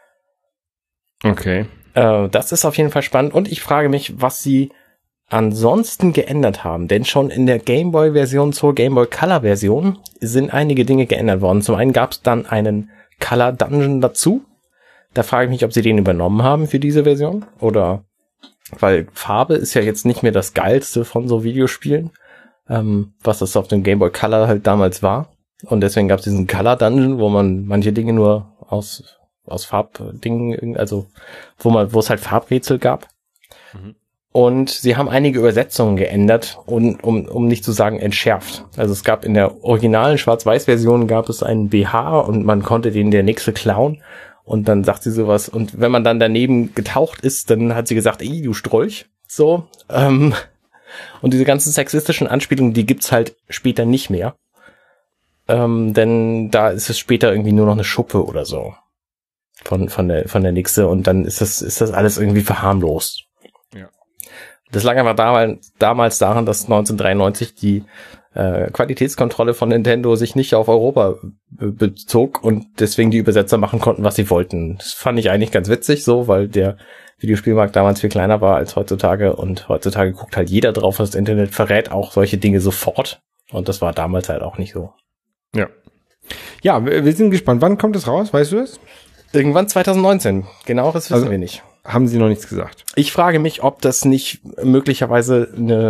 Okay. Äh, das ist auf jeden Fall spannend und ich frage mich, was sie ansonsten geändert haben, denn schon in der Gameboy-Version zur Gameboy Color-Version sind einige Dinge geändert worden. Zum einen gab es dann einen Color Dungeon dazu. Da frage ich mich, ob sie den übernommen haben für diese Version oder weil Farbe ist ja jetzt nicht mehr das Geilste von so Videospielen, ähm, was das auf dem Game Boy Color halt damals war. Und deswegen gab es diesen Color Dungeon, wo man manche Dinge nur aus aus Farbdingen, also wo man wo es halt Farbrätsel gab. Mhm. Und sie haben einige Übersetzungen geändert und um um nicht zu sagen entschärft. Also es gab in der originalen Schwarz-Weiß-Version gab es einen B H und man konnte den der nächste klauen. Und dann sagt sie sowas. Und wenn man dann daneben getaucht ist, dann hat sie gesagt, ey, du Strolch. So. Ähm, und diese ganzen sexistischen Anspielungen, die gibt's halt später nicht mehr. Ähm, denn da ist es später irgendwie nur noch eine Schuppe oder so. Von von der von der Nixe. Und dann ist das ist das alles irgendwie verharmlost. Ja. Das lag einfach damals, damals daran, dass neunzehnhundertdreiundneunzig die äh, Qualitätskontrolle von Nintendo sich nicht auf Europa be- bezog und deswegen die Übersetzer machen konnten, was sie wollten. Das fand ich eigentlich ganz witzig so, weil der Videospielmarkt damals viel kleiner war als heutzutage und heutzutage guckt halt jeder drauf, das Internet verrät auch solche Dinge sofort und das war damals halt auch nicht so. Ja. Ja, wir sind gespannt. Wann kommt es raus? Weißt du es? Irgendwann zwanzig neunzehn. Genaueres wissen also, wir nicht. Haben sie noch nichts gesagt? Ich frage mich, ob das nicht möglicherweise eine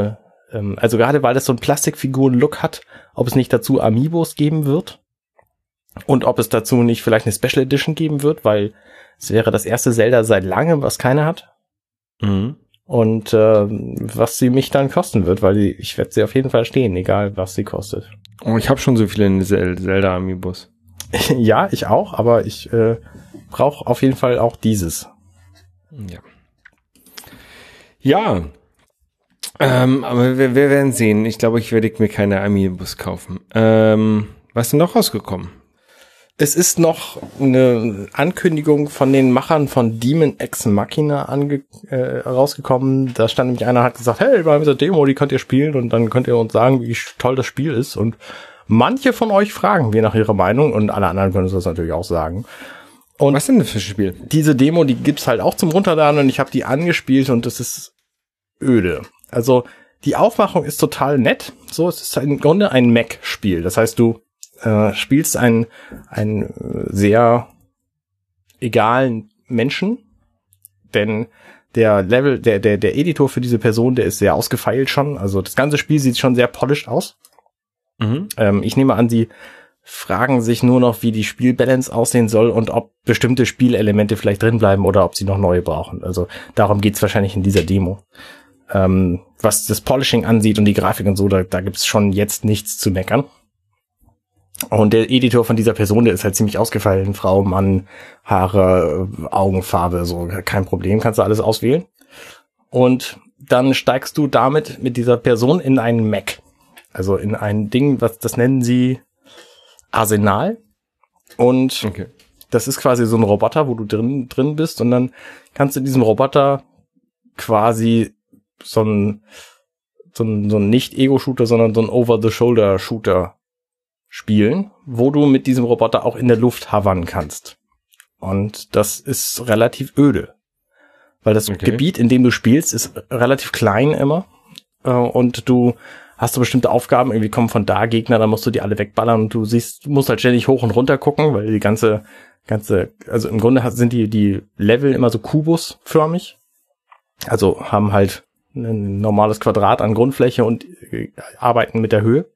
ähm, also gerade weil das so einen Plastikfiguren-Look hat, ob es nicht dazu Amiibos geben wird und ob es dazu nicht vielleicht eine Special Edition geben wird, weil es wäre das erste Zelda seit langem, was keiner hat. Mhm. Und äh, was sie mich dann kosten wird, weil die, ich werde sie auf jeden Fall stehen, egal was sie kostet. Oh, ich habe schon so viele Zel- Zelda-Amiibos. Ja, ich auch, aber ich äh, brauche auf jeden Fall auch dieses. Ja. Ja. Ähm, aber wir, wir werden sehen. Ich glaube, ich werde mir keine Amiibos kaufen. Ähm, was ist denn noch rausgekommen? Es ist noch eine Ankündigung von den Machern von Demon Ex Machina ange äh, rausgekommen. Da stand nämlich einer, hat gesagt, hey, wir haben diese Demo, die könnt ihr spielen und dann könnt ihr uns sagen, wie toll das Spiel ist. Und manche von euch fragen wir nach ihrer Meinung und alle anderen können uns das natürlich auch sagen. Und was ist denn das für ein Spiel? Diese Demo, die gibt's halt auch zum Runterladen und ich habe die angespielt und das ist öde. Also die Aufmachung ist total nett. So, es ist im Grunde ein Mech-Spiel. Das heißt, du äh, spielst einen, einen sehr egalen Menschen, denn der Level, der, der, der Editor für diese Person, der ist sehr ausgefeilt schon. Also das ganze Spiel sieht schon sehr polished aus. Mhm. Ähm, ich nehme an, die fragen sich nur noch, wie die Spielbalance aussehen soll und ob bestimmte Spielelemente vielleicht drin bleiben oder ob sie noch neue brauchen. Also darum geht's wahrscheinlich in dieser Demo. Ähm, was das Polishing ansieht und die Grafik und so, da, da gibt's schon jetzt nichts zu meckern. Und der Editor von dieser Person, der ist halt ziemlich ausgefallen. Frau, Mann, Haare, Augenfarbe, so kein Problem, kannst du alles auswählen. Und dann steigst du damit mit dieser Person in einen Mech. Also in ein Ding, was das nennen sie Arsenal. Und Okay. das ist quasi so ein Roboter, wo du drin drin bist. Und dann kannst du in diesem Roboter quasi so ein, so ein, so ein nicht Ego-Shooter, sondern so ein Over-the-Shoulder-Shooter spielen, wo du mit diesem Roboter auch in der Luft hovern kannst. Und das ist relativ öde. Weil das Okay. Gebiet, in dem du spielst, ist relativ klein immer. Äh, und du hast du bestimmte Aufgaben, irgendwie kommen von da Gegner, dann musst du die alle wegballern und du siehst, du musst halt ständig hoch und runter gucken, weil die ganze, ganze, also im Grunde sind die, die Level immer so kubusförmig. Also haben halt ein normales Quadrat an Grundfläche und äh, arbeiten mit der Höhe.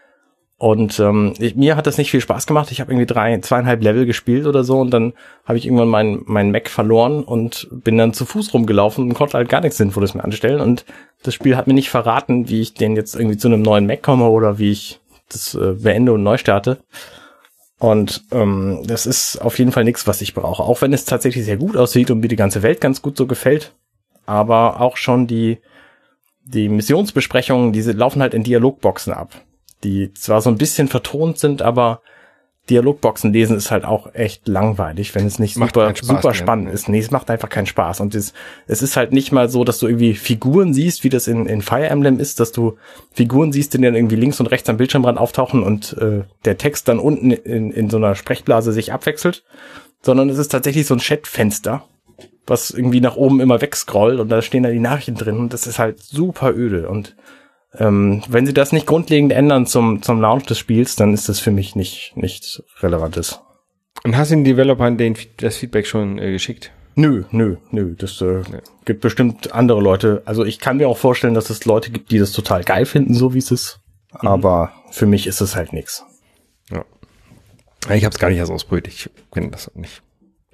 Und ähm, ich, mir hat das nicht viel Spaß gemacht. Ich habe irgendwie drei, zweieinhalb Level gespielt oder so und dann habe ich irgendwann mein mein Mech verloren und bin dann zu Fuß rumgelaufen und konnte halt gar nichts Sinnvolles mehr anstellen. Und das Spiel hat mir nicht verraten, wie ich den jetzt irgendwie zu einem neuen Mech komme oder wie ich das äh, beende und neu starte. Und ähm, das ist auf jeden Fall nichts, was ich brauche. Auch wenn es tatsächlich sehr gut aussieht und mir die ganze Welt ganz gut so gefällt. Aber auch schon die die Missionsbesprechungen, diese laufen halt in Dialogboxen ab, die zwar so ein bisschen vertont sind, aber Dialogboxen lesen ist halt auch echt langweilig, wenn es nicht Macht super keinen Spaß super mehr. spannend ist. Nee, es macht einfach keinen Spaß. Und es, es ist halt nicht mal so, dass du irgendwie Figuren siehst, wie das in, in Fire Emblem ist, dass du Figuren siehst, die dann irgendwie links und rechts am Bildrand auftauchen und äh, der Text dann unten in, in so einer Sprechblase sich abwechselt, sondern es ist tatsächlich so ein Chatfenster, was irgendwie nach oben immer wegscrollt und da stehen da die Nachrichten drin und das ist halt super öde. Und ähm, wenn sie das nicht grundlegend ändern zum zum Launch des Spiels, dann ist das für mich nicht nicht Relevantes. Und hast du den Developern den, das Feedback schon äh, geschickt? Nö, nö, nö. Das äh, Nee. gibt bestimmt andere Leute. Also ich kann mir auch vorstellen, dass es Leute gibt, die das total geil finden, so wie es ist. Mhm. Aber für mich ist es halt nix. Ja. Ich habe es gar nicht erst ausprobiert. Ich kenne das auch nicht.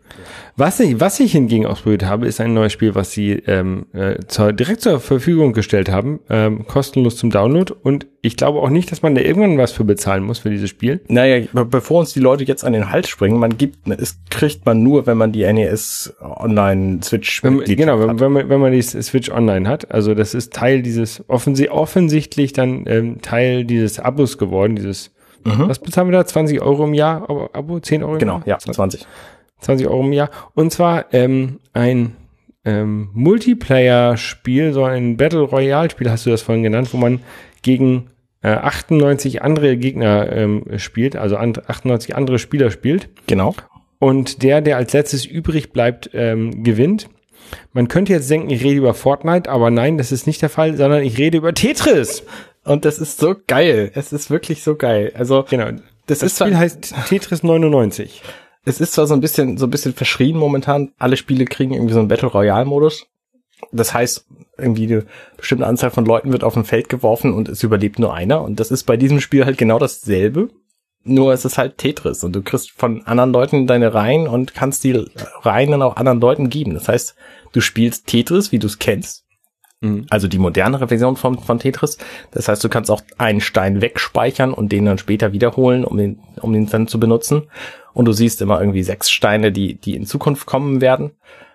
Was ich, was ich hingegen ausprobiert habe, ist ein neues Spiel, was sie ähm, äh, zur, direkt zur Verfügung gestellt haben, ähm, kostenlos zum Download. Und ich glaube auch nicht, dass man da irgendwann was für bezahlen muss für dieses Spiel. Naja, be- bevor uns die Leute jetzt an den Hals springen, man gibt, es kriegt man nur, wenn man die N E S Online Switch Wenn, man- genau, wenn, hat. wenn man wenn man die Switch Online hat. Also das ist Teil dieses offensi- offensichtlich dann ähm, Teil dieses Abos geworden. Dieses Mhm. was bezahlen wir da? zwanzig Euro im Jahr? Abo, Abo zehn Euro im Genau, Jahr? ja, zwanzig. zwanzig Euro im Jahr. Und zwar ähm, ein ähm, Multiplayer-Spiel, so ein Battle Royale-Spiel, hast du das vorhin genannt, wo man gegen äh, achtundneunzig andere Gegner ähm, spielt, also an, achtundneunzig andere Spieler spielt. Genau. Und der, der als letztes übrig bleibt, ähm, gewinnt. Man könnte jetzt denken, ich rede über Fortnite, aber nein, das ist nicht der Fall, sondern ich rede über Tetris. Und das ist so geil. Es ist wirklich so geil. Also Genau. das, Das ist zwar, Spiel heißt Tetris neunundneunzig. es ist zwar so ein bisschen so ein bisschen verschrien momentan. Alle Spiele kriegen irgendwie so einen Battle Royale Modus. Das heißt, irgendwie eine bestimmte Anzahl von Leuten wird auf ein Feld geworfen und es überlebt nur einer. Und das ist bei diesem Spiel halt genau dasselbe. Nur es ist halt Tetris und du kriegst von anderen Leuten deine Reihen und kannst die Reihen dann auch anderen Leuten geben. Das heißt, du spielst Tetris, wie du es kennst. Mhm. Also die modernere Version von, von Tetris. Das heißt, du kannst auch einen Stein wegspeichern und den dann später wiederholen, um den, um den dann zu benutzen. Und du siehst immer irgendwie sechs Steine, die, die in Zukunft kommen werden.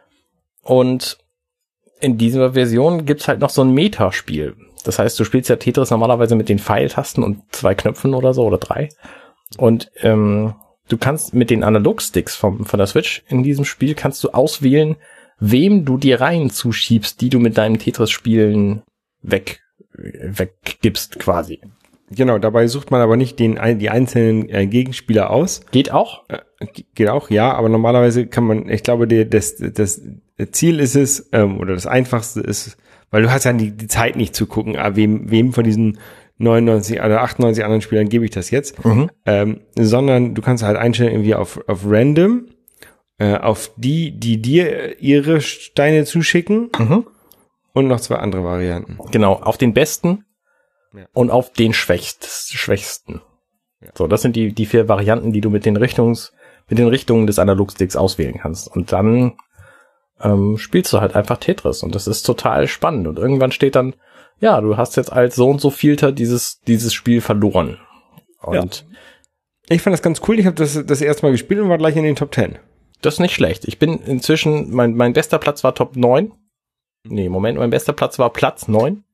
Und in dieser Version gibt's halt noch so ein Metaspiel. Das heißt, du spielst ja Tetris normalerweise mit den Pfeiltasten und zwei Knöpfen oder so oder drei. Und ähm, du kannst mit den Analogsticks vom, von der Switch in diesem Spiel kannst du auswählen, wem du die Reihen zuschiebst, die du mit deinem Tetris-Spielen weg, weggibst quasi. Genau, dabei sucht man aber nicht den, die einzelnen äh, Gegenspieler aus. Geht auch? Äh, geht auch, ja, aber normalerweise kann man, ich glaube, der, das, das Ziel ist es, ähm, oder das Einfachste ist, weil du hast ja die, die Zeit nicht zu gucken, ah, wem, wem von diesen neunundneunzig oder achtundneunzig anderen Spielern gebe ich das jetzt, mhm. ähm, sondern du kannst halt einstellen irgendwie auf, auf random, äh, auf die, die dir ihre Steine zuschicken mhm. und noch zwei andere Varianten. Genau, auf den besten ja. und auf den schwächst, schwächsten. Ja. So, das sind die, die vier Varianten, die du mit den Richtungs, mit den Richtungen des Analogsticks auswählen kannst. Und dann ähm, spielst du halt einfach Tetris und das ist total spannend. Und irgendwann steht dann, ja, du hast jetzt als so und so Vielter dieses dieses Spiel verloren. Und ja. Ich fand das ganz cool. Ich habe das das erste Mal gespielt und war gleich in den Top Ten. Das ist nicht schlecht. Ich bin inzwischen, mein mein bester Platz war Top neun. Nee, Moment, mein bester Platz war Platz neun.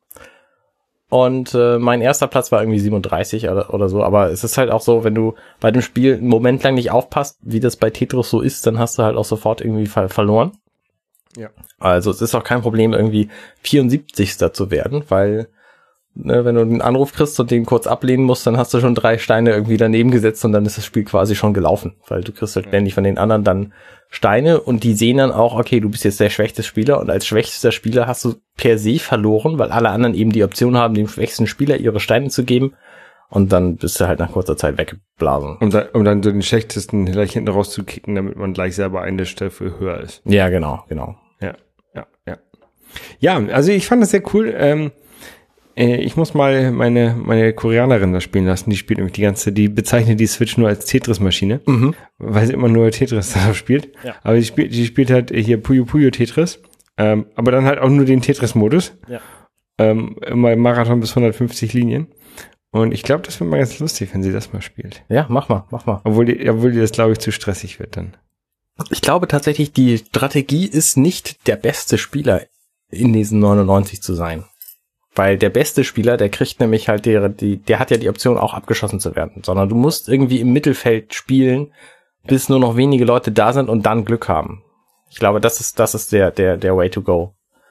Und äh, mein erster Platz war irgendwie siebenunddreißig oder, oder so. Aber es ist halt auch so, wenn du bei dem Spiel einen Moment lang nicht aufpasst, wie das bei Tetris so ist, dann hast du halt auch sofort irgendwie ver- verloren. Ja. Also es ist auch kein Problem, irgendwie vierundsiebzigster zu werden, weil ne, wenn du einen Anruf kriegst und den kurz ablehnen musst, dann hast du schon drei Steine irgendwie daneben gesetzt und dann ist das Spiel quasi schon gelaufen, weil du kriegst halt ständig von den anderen dann Steine und die sehen dann auch, okay, du bist jetzt der schwächste Spieler und als schwächster Spieler hast du per se verloren, weil alle anderen eben die Option haben, dem schwächsten Spieler ihre Steine zu geben und dann bist du halt nach kurzer Zeit weggeblasen. Um dann, um dann so den schlechtesten gleich hinten rauszukicken, damit man gleich selber eine Stufe höher ist. Ja, genau, genau. Ja, ja, ja. Ja, also ich fand das sehr cool. Ähm, äh, ich muss mal meine meine Koreanerin da spielen lassen. Die spielt nämlich die ganze, die bezeichnet die Switch nur als Tetris-Maschine, mhm. weil sie immer nur Tetris darauf spielt. Ja. Aber die spielt, die spielt halt hier Puyo Puyo Tetris, ähm, aber dann halt auch nur den Tetris-Modus. Ja. Ähm, immer im Marathon bis hundertfünfzig Linien. Und ich glaube, das wird mal ganz lustig, wenn sie das mal spielt. Ja, mach mal, mach mal. Obwohl die, obwohl die das, glaube ich, zu stressig wird dann. Ich glaube tatsächlich, die Strategie ist nicht der beste Spieler in diesen neunundneunzig zu sein. Weil der beste Spieler, der kriegt nämlich halt, die, die, der hat ja die Option auch abgeschossen zu werden. Sondern du musst irgendwie im Mittelfeld spielen, bis nur noch wenige Leute da sind und dann Glück haben. Ich glaube, das ist, das ist der, der, der Way to go.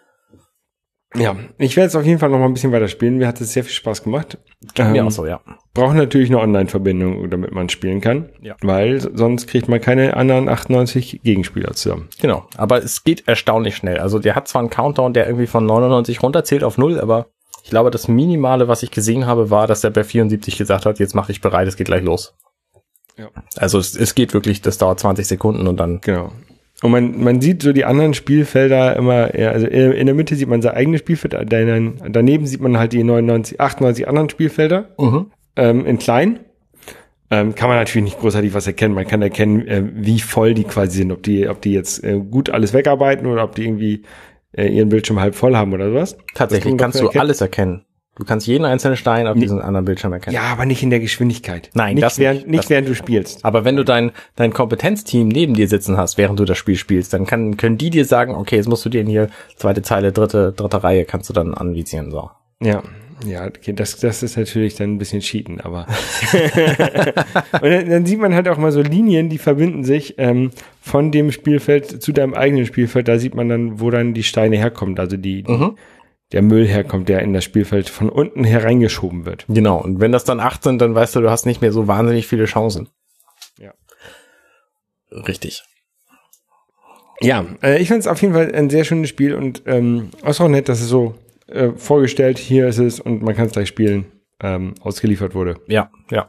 Ja, ich werde jetzt auf jeden Fall noch mal ein bisschen weiter spielen. Mir hat es sehr viel Spaß gemacht. Ähm, Mir auch so, ja. Braucht natürlich eine Online-Verbindung, damit man spielen kann. Ja. Weil sonst kriegt man keine anderen achtundneunzig Gegenspieler zusammen. Genau, aber es geht erstaunlich schnell. Also der hat zwar einen Countdown, der irgendwie von neunundneunzig runterzählt auf null, aber ich glaube, das Minimale, was ich gesehen habe, war, dass er bei vierundsiebzig gesagt hat, jetzt mach dich bereit, es geht gleich los. Ja. Also es, es geht wirklich, das dauert zwanzig Sekunden und dann... Genau. Und man, man sieht so die anderen Spielfelder immer, ja, also in der Mitte sieht man sein eigenes Spielfeld, daneben sieht man halt die neunundneunzig, achtundneunzig anderen Spielfelder, mhm. ähm, in klein. Ähm, kann man natürlich nicht großartig was erkennen. Man kann erkennen, äh, wie voll die quasi sind, ob die, ob die jetzt äh, gut alles wegarbeiten oder ob die irgendwie äh, ihren Bildschirm halb voll haben oder sowas. Tatsächlich kannst du erkennen. Alles erkennen. Du kannst jeden einzelnen Stein auf diesem anderen Bildschirm erkennen. Ja, aber nicht in der Geschwindigkeit. Nein, nicht das während, nicht, nicht das während du spielst. Aber wenn du dein, dein Kompetenzteam neben dir sitzen hast, während du das Spiel spielst, dann kann, können die dir sagen, okay, jetzt musst du dir hier zweite Zeile, dritte, dritte Reihe, kannst du dann anvisieren, so. Ja. Ja, okay, das, das ist natürlich dann ein bisschen cheaten, aber. Und dann, dann sieht man halt auch mal so Linien, die verbinden sich, ähm, von dem Spielfeld zu deinem eigenen Spielfeld. Da sieht man dann, wo dann die Steine herkommen, also die, die mhm. der Müll herkommt, der in das Spielfeld von unten hereingeschoben wird. Genau, und wenn das dann acht sind, dann weißt du, du hast nicht mehr so wahnsinnig viele Chancen. Ja. Richtig. Ja, äh, ich fand es auf jeden Fall ein sehr schönes Spiel und ähm, auch nett, dass es so äh, vorgestellt, hier ist es und man kann es gleich spielen, ähm, ausgeliefert wurde. Ja, ja.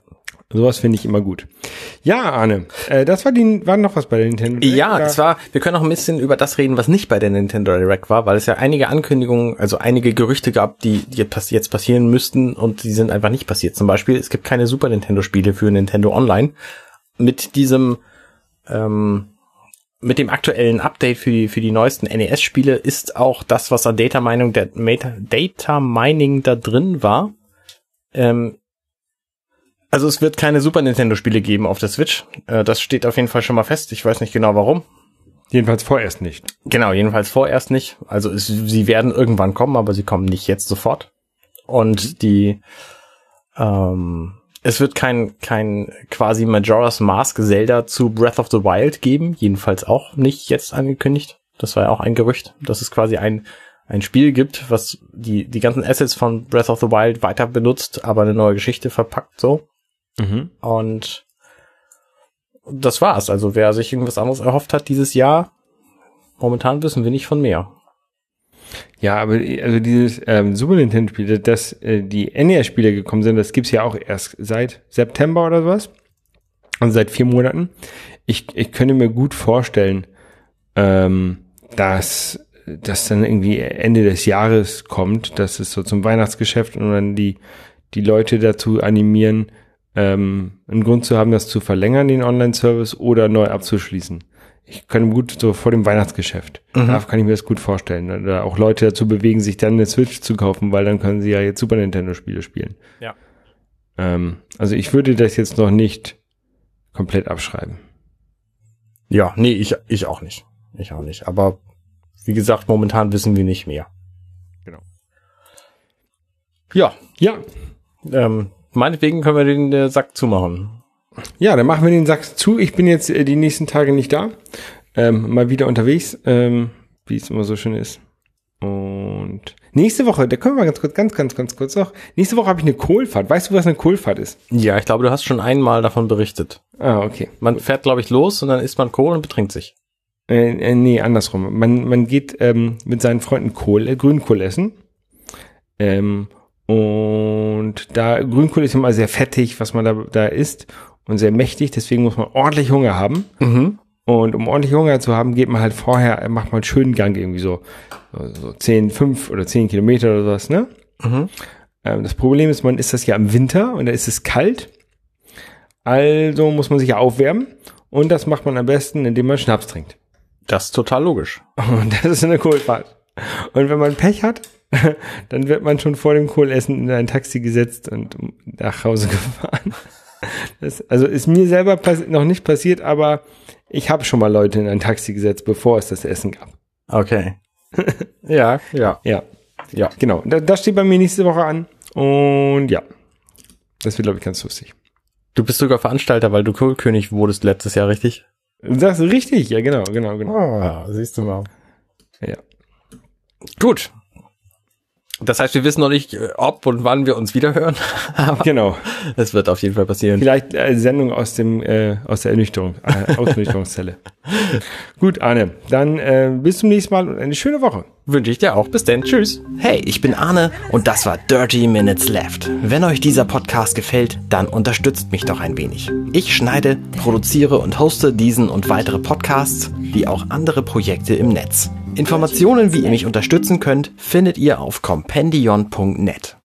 Sowas finde ich immer gut. Ja, Arne, äh, das war die, war noch was bei der Nintendo Direct? Ja, oder? zwar, wir können auch ein bisschen über das reden, was nicht bei der Nintendo Direct war, weil es ja einige Ankündigungen, also einige Gerüchte gab, die jetzt passieren müssten und die sind einfach nicht passiert. Zum Beispiel, es gibt keine Super Nintendo-Spiele für Nintendo Online. Mit diesem, ähm, mit dem aktuellen Update für die, für die neuesten N E S-Spiele ist auch das, was an Data Mining, der Data Mining da drin war, ähm, also es wird keine Super Nintendo-Spiele geben auf der Switch. Äh, das steht auf jeden Fall schon mal fest. Ich weiß nicht genau warum. Jedenfalls vorerst nicht. Genau, jedenfalls vorerst nicht. Also es, sie werden irgendwann kommen, aber sie kommen nicht jetzt sofort. Und die, ähm, es wird kein kein quasi Majora's Mask Zelda zu Breath of the Wild geben. Jedenfalls auch nicht jetzt angekündigt. Das war ja auch ein Gerücht, dass es quasi ein ein Spiel gibt, was die die ganzen Assets von Breath of the Wild weiter benutzt, aber eine neue Geschichte verpackt so. Mhm. Und das war's. Also wer sich irgendwas anderes erhofft hat dieses Jahr, momentan wissen wir nicht von mehr. Ja, aber also dieses ähm, Super Nintendo-Spiel, dass äh, die N E S-Spiele gekommen sind, das gibt's ja auch erst seit September oder sowas. Also seit vier Monaten. Ich, ich könnte mir gut vorstellen, ähm, dass das dann irgendwie Ende des Jahres kommt, dass es so zum Weihnachtsgeschäft und dann die die Leute dazu animieren, ähm, einen Grund zu haben, das zu verlängern, den Online-Service, oder neu abzuschließen. Ich kann gut so vor dem Weihnachtsgeschäft. Mhm. Da kann ich mir das gut vorstellen. Oder auch Leute dazu bewegen, sich dann eine Switch zu kaufen, weil dann können sie ja jetzt Super Nintendo-Spiele spielen. Ja. Ähm, also ich würde das jetzt noch nicht komplett abschreiben. Ja, nee, ich ich auch nicht. Ich auch nicht. Aber wie gesagt, momentan wissen wir nicht mehr. Genau. Ja. Ja. Ähm, meinetwegen können wir den äh, Sack zumachen. Ja, dann machen wir den Sack zu. Ich bin jetzt äh, die nächsten Tage nicht da. Ähm, mal wieder unterwegs, ähm, wie es immer so schön ist. Und nächste Woche, da können wir ganz kurz, ganz, ganz, ganz kurz noch. Nächste Woche habe ich eine Kohlfahrt. Weißt du, was eine Kohlfahrt ist? Ja, ich glaube, du hast schon einmal davon berichtet. Ah, okay. Man fährt, glaube ich, los und dann isst man Kohl und betrinkt sich. Äh, äh, nee, andersrum. Man, man geht ähm, mit seinen Freunden Kohl, äh, Grünkohl essen. Ähm, und da Grünkohl ist immer sehr fettig, was man da, da isst, und sehr mächtig, deswegen muss man ordentlich Hunger haben. Mhm. Und um ordentlich Hunger zu haben, geht man halt vorher, macht man einen schönen Gang, irgendwie so, so, so zehn, fünf oder zehn Kilometer oder sowas, ne? Mhm. Ähm, das Problem ist, man isst das ja im Winter und da ist es kalt. Also muss man sich ja aufwärmen, und das macht man am besten, indem man Schnaps trinkt. Das ist total logisch. Und das ist eine Kohlfahrt. Und wenn man Pech hat, dann wird man schon vor dem Kohlessen in ein Taxi gesetzt und nach Hause gefahren. Das, also ist mir selber passi- noch nicht passiert, aber ich habe schon mal Leute in ein Taxi gesetzt, bevor es das Essen gab. Okay. ja, ja. Ja, ja, genau. Da, das steht bei mir nächste Woche an. Und ja, das wird, glaube ich, ganz lustig. Du bist sogar Veranstalter, weil du Kohlkönig wurdest letztes Jahr, richtig? Das ist richtig, ja, genau, genau, genau. Ah, siehst du mal. Ja. Gut. Das heißt, wir wissen noch nicht, ob und wann wir uns wiederhören. Aber genau. Es wird auf jeden Fall passieren. Vielleicht eine Sendung aus dem äh, aus der Ernüchterung, äh, Ausnüchterungszelle. Gut, Arne, dann äh, bis zum nächsten Mal und eine schöne Woche. Wünsche ich dir auch. Bis dann. Tschüss. Hey, ich bin Arne und das war Dirty Minutes Left. Wenn euch dieser Podcast gefällt, dann unterstützt mich doch ein wenig. Ich schneide, produziere und hoste diesen und weitere Podcasts, wie auch andere Projekte im Netz. Informationen, wie ihr mich unterstützen könnt, findet ihr auf compendion punkt net.